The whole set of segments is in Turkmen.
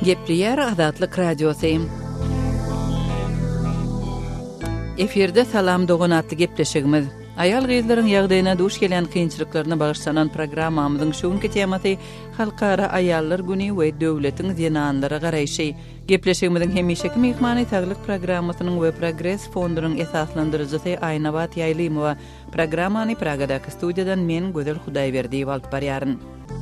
Gepliyer Azatlyk Radiosyň. Eferde salam dogan atly gepleşigimiz. Ayal gyzlaryň ýagdaýyna duş gelen kynçylyklaryna bagyşlanan programmamyzyň şuňky tematy Halkara Ayallar Güni we döwletiň zenanlara garaýşy. Gepleşigimiziň hemişeki mehmany taglyk programmasynyň we Progress fondunyň esaslandyrjysy Aýnawat Ýaýlymowa programmany Pragadaky studiýadan men Gözel Hudaýberdiýew alyp barýaryn.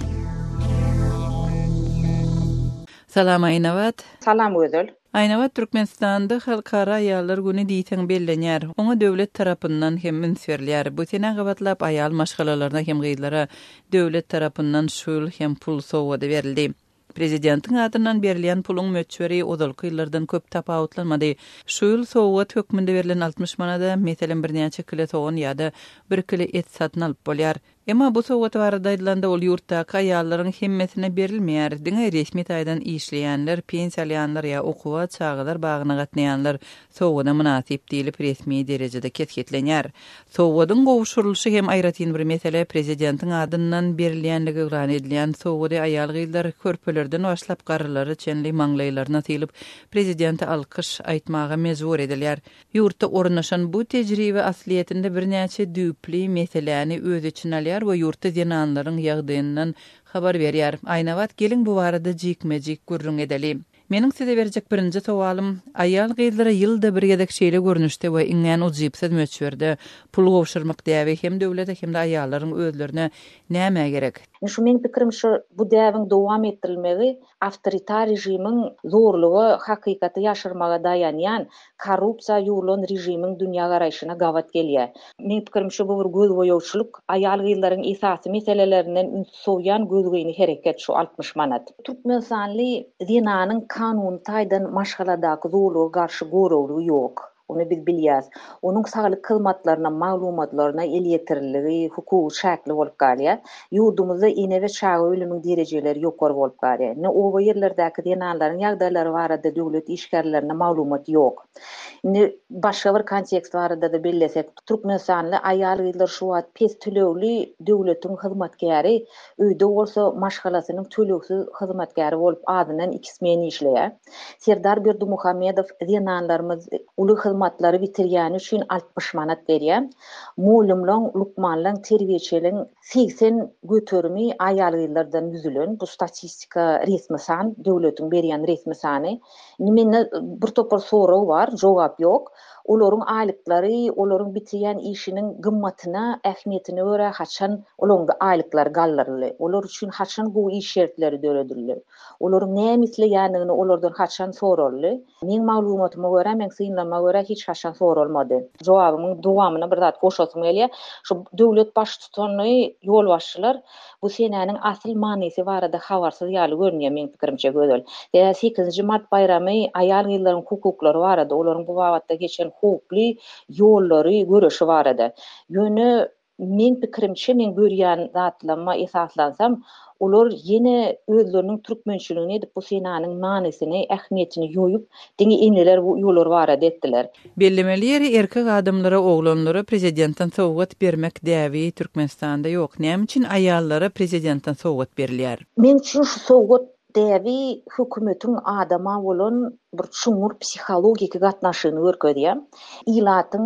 Salam Aýnawat. Salam Gözel. Aýnawat Türkmenistanda Halkara Ayallar Güni diýsen bellenýär. Oňa döwlet tarapyndan hem minserler. Bu sene gabatlap ayal maşgalalaryna hem gyzlara döwlet tarapyndan şul hem pul sowgady berildi. Prezidentiň adyndan berilýän puluň möçberi ozalky ýyllardan köp tapawutlanmady. Şul sowgat hökmünde berilen 60 manada meselen bir näçe kilo soğan ýa-da 1 kilo et satyn alyp bolýar. Emma bu sowgat barada aýdylanda ol ýurtdaky aýallaryň hemmesine berilmeýär. Diňe resmi taýdan işleýänler, pensiýalyanlar ýa okuwa çağlar bagyna gatnaýanlar sowgada münasip diýilip resmi derejede ketgetlenýär. Sowgadyň gowuşurulşy hem aýratyn bir mesele prezidentiň adyndan berilýänligi ýan edilýän sowgady aýal gyzlar körpelerden başlap garrylary çenli maňlaýlaryna tylyp prezidenti alkyş aýtmaga mejbur edilýär. Ýurtda ornaşan bu tejribe asliýetinde bir näçe düpli meseleni öz içine alýar we ýurtda zenanlaryň ýagdaýyndan habar berýär. Aýnawat gelin bu barada jikmejik gurrun edeli. Meniň size berjek birinji sowalym, aýal gyzlara ýylda bir ýedek şeýle görnüşde we iňen ujypsy möçberde pul gowşurmak däbi hem döwlete hem de aýallaryň özlerine näme gerek? Şu men pikirimçe bu däwiň dowam etdirilmegi awtoritar rejimiň zorlugy hakykata ýaşyrmaga dayanýan korrupsiýa ýurulan rejimiň dünýä garaýşyna gawat gelýär. Men pikirimçe bu bir göz boýawçylyk aýal gyzlaryň esasy meselelerinden soýan gözgüni hereket şu 60 manat. Türkmenistanly zenanyň kanun taýdan maşgaladaky zorlugy garşy gorowlugy ýok. Onu biz bilýäs. Onuň saglyk hyzmatlaryna, maglumatlaryna el ýetiriligi, hukuky şäkli bolup galýar. Ýurdumyzda ine we çağa ölümiň derejeleri ýokary bolup galýar. Ne o ýerlerdäki denanlaryň ýagdaýlary barada döwlet işgärlerine maglumat ýok. Ne başga bir kontekst barada da bellesek, Türkmenistanly aýal gyzlar şu wagt pes tölewli döwletiň hyzmatkäri, öýde bolsa maşgalasynyň tölewsiz hyzmatkäri bolup adynan ikismeni işleýär. Serdar Berdimuhammedow denanlarymyz uly hyzmatlary bitirýän üçin 60 manat berýär. Molumlaň, lukmanlaň, terbiýeçiliň 80 götermi aýal gyzlardan yüzülen bu statistika resmi san, döwletiň berýän resmi sany. Nimeni bir topar soraw bar, jogap ýok. Olaryň aýlyklary, olaryň bitirýän işiniň gymmatyna, ähmiýetine görä haçan olaryň aýlyklary gallyrly. Olar üçin haçan bu iş şertleri döredildi. Olaryň näme isleýänligini olardan haçan soraldy. Men maglumatyma görä, men synlama görä hiç haçan soralmady. Jogabymyň dowamyna bir zat goşasym gelýär. Şu döwlet baş tutany ýolbaşçylar bu senäniň asyl manysy barada habarsyz ýaly görünýär men pikirimçe Gözel. 8-nji mart bayramy aýal gyzlaryň hukuklary barada, olaryň bu wagtda geçen hukukly ýollary göreşi barada. Ýöne men pikirimçe men görýän zatlama esaslansam, olar ýene özleriniň türkmençiligini edip bu senanyň manysyny, ähmiýetini ýoýup, diňe inneler bu ýollar barada etdiler. Bellemeleri erkek adamlara, oğlanlara prezidentden sowgat bermek däbi Türkmenistanda ýok. Näme üçin aýallara prezidentden sowgat berilýär? Men üçin şu sowgat däbi hökümetiň adama bolan bir çuňur psihologik gatnaşygyny görkezýär. Ilatyň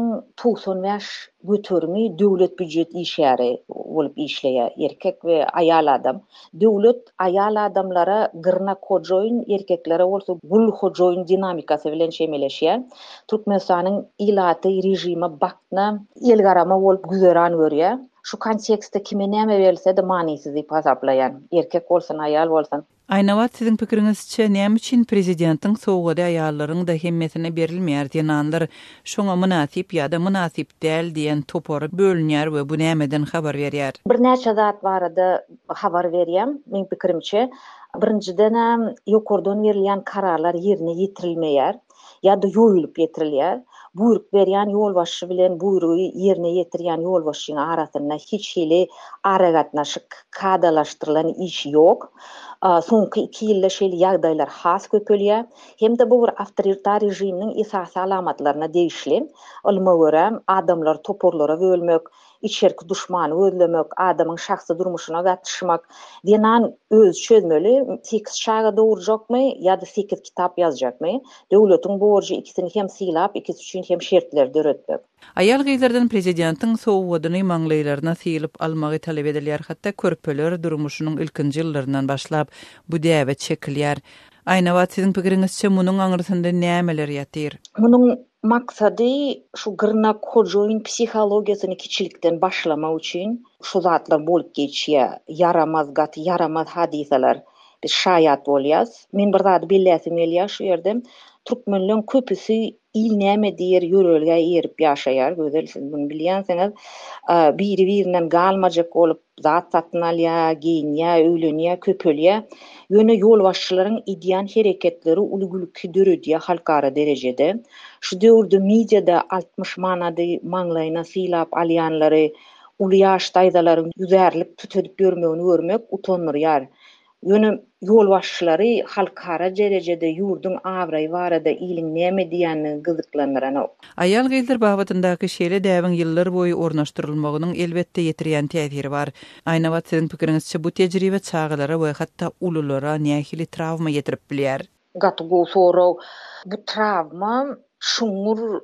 95 götermi döwlet büdjet işleri bolup işleýär erkek we aýal adam. Döwlet aýal adamlara gyrna hojoýun, erkeklere bolsa gul hojoýun dinamikasy bilen şemeleşýär. Türkmenistanyň ilaty rejimi bakna elgarama bolup güzeran görýär. Şu kontekstde kime näme berilse de manysyz diýip hasaplaýan. Erkek bolsun, aýal bolsun. Aýnawat siziň pikiриňizçe näme üçin prezidentiň sowgady aýallaryň da hemmesine berilmeýär diýenler şoňa münasip ýa-da münasip däl diýen topary bölünýär we bu nämeden habar berýär? Bir näçe zat barada habar berýär men pikirimçe. Birinciden ýokardan berilýän kararlar ýerine ýetirilmeýär ýa-da ýoýulyp ýetirilýär. Buyruk berýän ýolbaşçy bilen buyrugy ýerine ýetirýän ýolbaşçyň arasynda hiç hili aragatnaşyk, kadalaşdyrylan iş ýok. Soňky 2 ýylda şeýle ýagdaýlar has köpelýär. Hem de bu bir awtoritar rejimiň esasy alamatlaryna değişli. Olma görä adamlar toporlara bölmek, içerki düşmanı özlemek, adamın şahsy durmuşyna gatnaşmak diýen öz çözmeli 8 şaga dowurjakmy ýa-da 8 kitap ýazjakmy? Döwletiň borjy ikisini hem silap, ikisi üçin hem şertler döretmek. Ayal gyzlardan prezidentin sowwadyny maňlaýlaryna silip almagy talep edilýär. Hatda körpeler durmuşynyň ilkinji ýyllaryndan başlap bu däwet çekilýär. Aýna wagt siziň pikiriňizçe munyň aňyrsynda nämeler ýatyr? Munyň maksady şu gyrnak hojoýyn psihologiýasyny kiçilikden başlamak üçin şu zatlar bolup geçýär. Yaramaz gat, yaramaz hadiseler. Biz şaýat bolýas. Men bir zat billäsim gelýär şu ýerde. Türkmenliň köpüsi il näme diýer ýörelge ýerip ýaşaýar. Gözel siz bunu bilýänsiňiz. Biri-birinden galmajak bolup zat satyn alýar, giyinýär, öýlenýär, köpelýär. Ýöne ýol başçylaryň ideýan hereketleri ulugulukky döredýär halkara derejede. Şu döwürde mediada 60 manady maňlaýyna silap alýanlary, uly ýaşda aýdalaryň ýüzärlik tutup görmegini görmek utanyrýar. Ýöne ýol başçylary halkara derejede ýurdun awraý barada iliň näme diýänini gyzyklandyran. Ayal gyzlar babatyndaky şeýle däwiň ýyllar boýy ornaşdyrylmagynyň elbetde ýetirýän täsiri bar. Aýna wagt siziň pikiriňizçe bu tejribe çağalara we hatda ululara nähili travma ýetirip bilýär? Gatgo soraw bu travma şuňur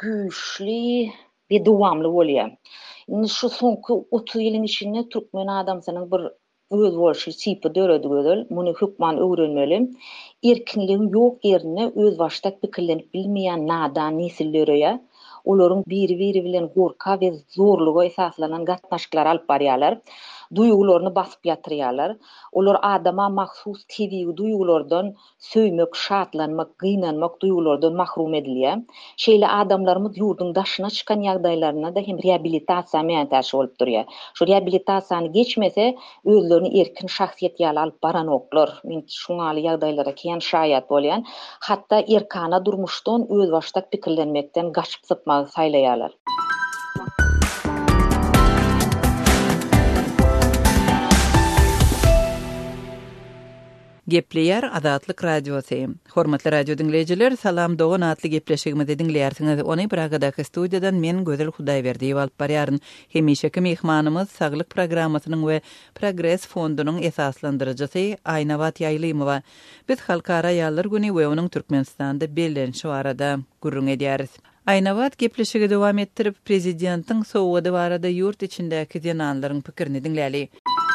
güýçli we dowamly bolýar. Şu soňky 30 ýylyň içinde türkmen adamsynyň bir öz bolşy çypy döredi gözel, muny hukman öwrenmeli. Erkinligiň ýok ýerine öz başda pikirlenip bilmeýän nadan nesillere olaryň biri-biri bilen gorka we zorluga esaslanan gatnaşyklar alyp barýarlar. Duýgularyny basyp ýatyrýarlar. Olar adama mahsus tebii duýgulardan söýmek, şatlanmak, gynanmak duýgulardan mahrum edilýär. Şeýle adamlarymyz ýurdun daşyna çykan ýagdaýlaryna da hem reabilitasiýa meňtäşi bolup durýar. Şu reabilitasiýany geçmese özlerini erkin şahsiýet ýaly alyp baran oklar. Men şuňaly ýagdaýlara kiýen şaýat bolýan. Hatda erkana durmuşdan öz başda pikirlenmekden gaçyp sypmagy saýlaýarlar. Gepleýär Azatlyk radiosi. Hormatly radio dinleýijiler, salam dogan atly gepleşigimizi dinleýärsiňiz. Ony Pragadaky studiýadan men Gözel Hudaýberdi alyp barýaryn. Hemişeki mehmanymyz Saglyk programasynyň we Progress fondunyň esaslandyrjysy Aýna Wat Ýaýlymowa. Biz halkara ýallar güni we onuň Türkmenistanda bellenşi barada gurrun edýäris. Aýna Wat gepleşigi dowam etdirip prezidentiň sowgady barada ýurt içindäki denanlaryň pikirini dinläli.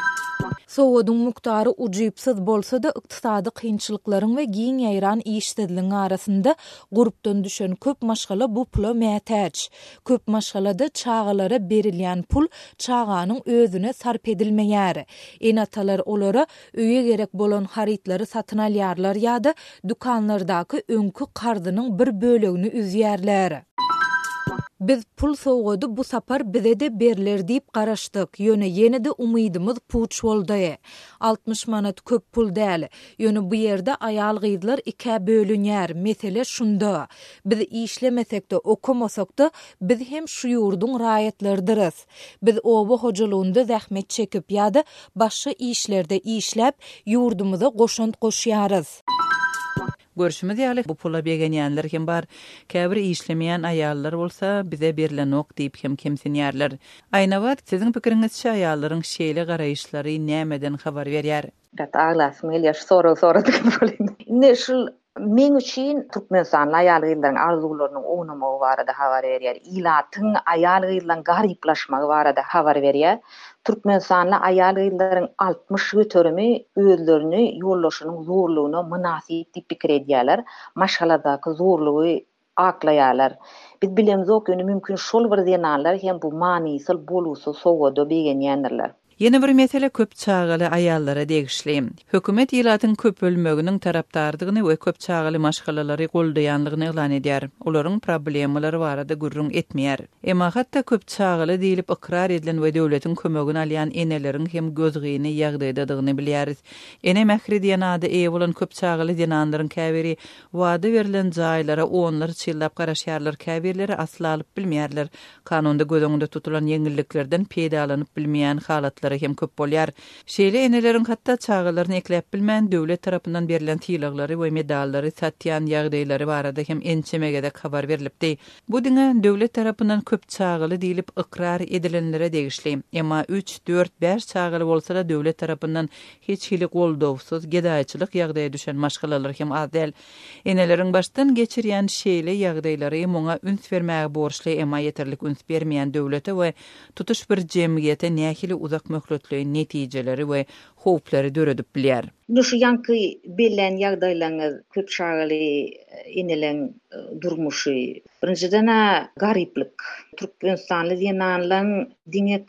Sowadyň muktary ujypsyz bolsa-da ykdysady kynçylyklaryň we giň ýaýran işdediliň arasynda gurupdan düşen köp maşgala bu pula mätäç. Köp maşgalada çağalara berilýän pul çağanyň özüne sarp edilmeýär. Enatalar olara öýe gerek bolan harytlary satyn alýarlar ýa-da dukanlardaky öňkü kardynyň bir bölegini üzýärler. Biz pul sowgady bu sapar bize de berler diýip garaşdyk. Ýöne ýene-de umydymyz puç boldy. 60 manat köp pul däl. Ýöne bu ýerde aýal gyzlar iki bölünýär. Mesele şunda. Biz işlemesek de okumasak da biz hem şu ýurdun raýatlardyryz. Biz oba hojalygynda zähmet çekip ýa-da başga işlerde işläp ýurdumyza goşant goşýarys. Görüşimiz ýaly bu pula begenýänler hem bar. Käbir işlemeýän aýallar bolsa bize berilen ok diýip hem kemsinýärler. Aýna wagt siziň pikiriňizçe aýallaryň şeýle garaýşlary nämeden habar berýär? Dat aglasym elýär soradyk bolýan. Neşil men üçin Türkmenistan aýal gyzlaryň arzularynyň oňamagy barada habar berýär. Ilatyň aýal gyzlaryň garyplaşmagy barada habar berýär. Türkmenistanly aýal gyzlaryň 60 göterimi özlerini ýollaşynyň zorlugyna münasip diýip pikir edýärler. Maşgaladaky zorlugy aklaýarlar. Biz bilemiz ok, mümkin şol bir denanlar hem bu manisyl bolusy sowgada begenýändirler. Yeni bir mesele köp çağaly aýallara degişli. Hökümet ýylatyň köp bölmeginiň tarapdardygyny we köp çağaly maşgalalary goldaýanlygyny elan edýär. Olaryň problemalary barada gurrun etmeýär. Emma hatda köp çağaly diýilip ikrar edilen we döwletiň kömegini alýan eneleriň hem gözgyny ýagdaýdadygyny bilýäris. Ene mähri diýen ady eýe bolan köp çağaly denanlaryň käbiri wada berilen jaýlara onlar çyllap garaşýarlar, käbirleri asla alyp bilmeýärler. Kanunda gözüňde tutulan ýeňilliklerden peýdalanyp bilmeýän halatlar şansları hem köp bolýar. Şeýle eneleriň hatda çağılaryny ekläp bilmän döwlet tarapyndan berilen tiýlaglary we medallary satýan ýagdaýlary barada hem ençemegede habar berilipdi. Bu diňe döwlet tarapyndan köp çağıly diýilip ikrar edilenlere degişli. Emma 3, 4, 5 çağıly bolsa-da döwlet tarapyndan hiç hili goldawsuz gedaýçylyk ýagdaýa düşen maşgalalar hem az däl. Eneleriň başdan geçirýän şeýle ýagdaýlary oňa üns bermäge borçly, emma ýeterlik üns bermeýän döwlete we tutuş bir jemgyýete nähili uzak möhletli netijeleri we howplary döredip bilýär. Şu yankı bilen ýagdaýlaryň köp şaýly inelen durmuşy. Birinciden gariplik. Türkmenistanly ýananlaryň diňe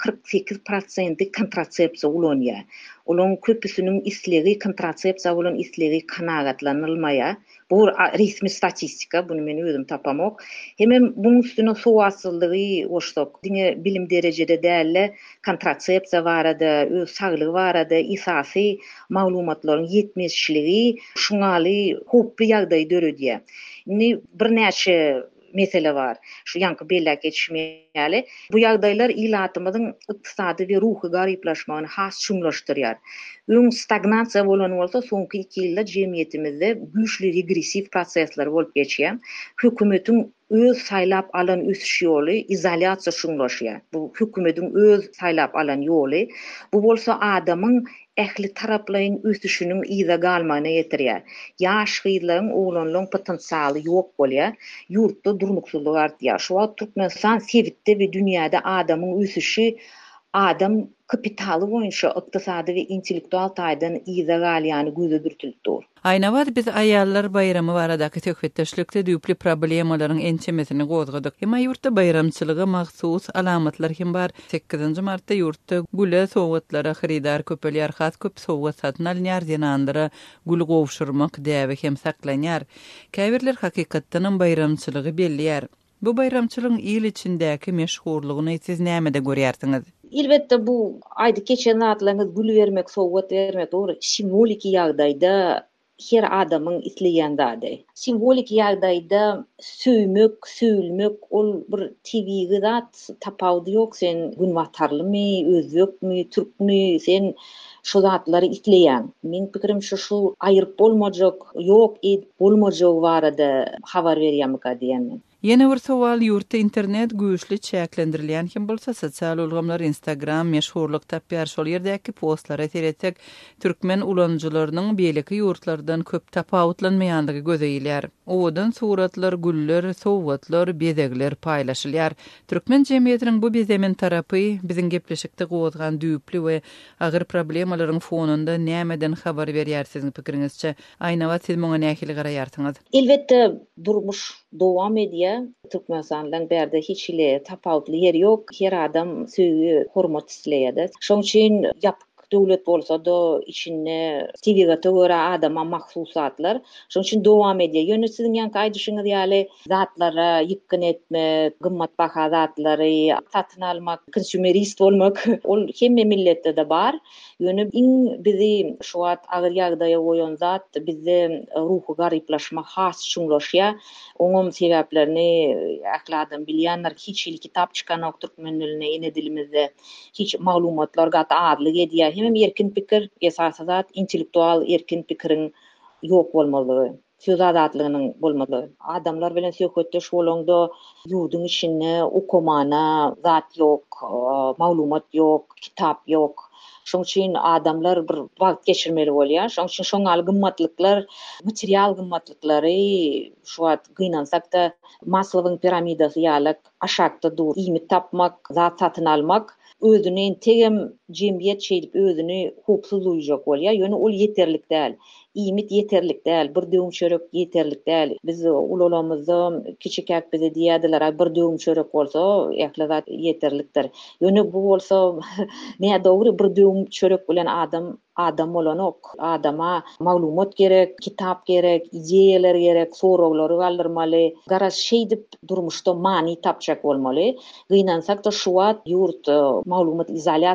48% kontrasepsiýa ulanýar. Olaryň köpüsiniň islegi kontrasepsiýa bolan islegi kanagatlanylmaýar. Bu resmi statistika, bunu men özüm tapamok. Hem bunun üstüne sowatsyzlygy oşdok. Diňe bilim derejede dälle kontrasepsiýa barada, öz saglygy barada isasy maglumatlaryň ýetmeşligi şuňaly hoply ýagdaý döredýär. Bir näçe mesele var. Şu yankı bellek geçmeýäli. Bu ýagdaýlar ilatymyzyň ykdysady we ruhy garyplaşmagyny has şuňlaşdyrýar. Stagnasiýa bolan bolsa, soňky 2 ýylda jemgyýetimizde güýçli regressiv prosesler bolup geçýär. Hökümetiň öz saýlap alan ösüş ýoly izolasiýa şuňlaşýar. Bu hökümetiň öz saýlap alan ýoly. Bu bolsa adamyň ähli taraplaryň ösüşiniň ýyda galmagyna ýetirýär. Ýaş gyzlaryň, oglanlaryň potensialy ýok bolýar. Ýurtda durmuksuzlyk artýar. Şoňa Türkmenistan sebitde we dünýäde adamyň ösüşi adam kapitaly boýunça ykdysady we intellektual taýdan ýyda galýany göze dürtülipdir. Aýnawad biz aýallar bayramy baradaky töhfetdeşlikde düýpli problemalaryň ençemesini gozgadyk. Hem ýurtda bayramçylyga mahsus alamatlar hem bar. 8-nji martda ýurtda güle sowgatlara xaridar köpelýär, has köp sowgat satyn alýar, ýanandyra gül gowşurmak däwe hem saklanýar. Käbirler hakykatdan bayramçylygy bellýär. Bu bayramçylygyň ýyl içindäki meşhurlygyny siz näme de görýärsiňiz? Elbette bu aýdy keçen zatlaryňyz gül bermek, sowgat bermek dogry simbolik ýagdaýda her adamyň isleýän zady. Simbolik ýagdaýda söýmek, söýülmek ol bir tebigi zat, tapawdy ýok. Sen günwatarlymy, özbekmi, türkmi, sen şu zatlary isleýän. Men pikirim şu aýryp bolmajak, ýok bolmajak barada habar berýärmika diýenmen. Yeni bir sowal ýurtda internet güýçli çäklendirilýän hem bolsa sosial ulgamlar Instagram meşhurlyk tapýar. Şol ýerdäki postlara teretsek türkmen ulanjylarynyň beýleki ýurtlardan köp tapawutlanmaýandygy gözeýilýär. Owadan suratlar, güller, sowgatlar, bezegler paýlaşylýar. Türkmen jemgyýetiniň bu bezemen tarapy biziň gepleşikde gowazgan düýpli we agyr problemalaryň fonunda nämeden habar berýär siziň pikiriňizçe? Aýnawat siz muňa nähili garaýarsyňyz? Elbette durmuş dowam edýär. Türkmenistandan berde hiç ile tapawutly yer ýok. Her adam söýgü, hormat isleýär. Şoň üçin döwlet bolsa da içinde TV'ga töre adama mahsusatlar. Şoň üçin dowam edýär. Ýöne siziň ýanky aýdyşyňyz ýaly zatlara ýykyn etmek, gymmat baha zatlary satyn almak, konsumerist bolmak ol hemme milletde de bar. Ýöne bizi şu wagt agyr ýagdaýa goýan zat bizde ruhy garyplaşma has şuňlaşýar. Oňum sebäplerini ähli bilýänler. Hiç il kitap çykan türkmen diline, ene dilimizde hiç maglumatlar gat adlyk edýär. Hem erkin pikir esasy zat intellektual erkin pikiriň ýok bolmalygy. Söz azatlygynyň bolmalygy. Adamlar bilen söhbetdeş bolanda ýurdun içinde okumana zat ýok, maglumat ýok, kitap ýok. Şoň üçin adamlar bir wagt geçirmeli bolýar. Şoň üçin şoňal gymmatlyklar, material gymmatlyklary şu wagt gynansak da Maslowyň piramidasy ýaly aşakda dur. Ýmy tapmak, zat satyn almak özüni tegem jemgyýet çeýip özüni hupsuz duýjak bolýar. Ýöne ol ýeterlik däl. Ýmit ýeterlik däl, bir döwüm çörek ýeterlik däl. Biz ulalamyzda kiçikek bize diýerdiler, bir döwüm çörek bolsa, ähli zat ýeterlikdir. Ýöne bu bolsa näme dogry bir döwüm çörek bilen adam bolanok. Adama maglumat gerek, kitap gerek, ideýalar gerek, soraglary galdyrmaly. Garaz şeýdip durmuşda mani tapjak bolmaly. Gynansak da şu wagt ýurt maglumat izolasiýasyny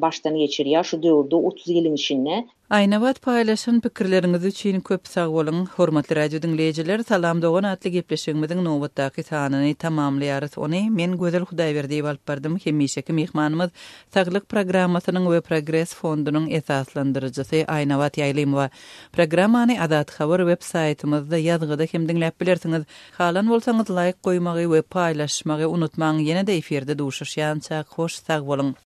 baştan geçirýär şu döwürde 30 ýylyň içinde. Aynabat paylaşan pikirleriniz üçin köp sag bolun. Hormatly radio dinleyijiler, salam dogan atly gepleşigimiziň nowbatdaky sanyny tamamlaýarys. Ony men Gözel Hudaýberdi diýip alyp bardym. Hemişeki mehmanymyz Saglyk programasynyň we Progress fondunyň esaslandyrjysy Aynabat Ýaýlymowa. Programmany Adat Habar web saytymyzda ýazgyda hem dinläp bilersiňiz. Halan bolsaňyz like goýmagy we paýlaşmagy unutmaň. Ýene-de eferde duşuşýança hoş sag bolun.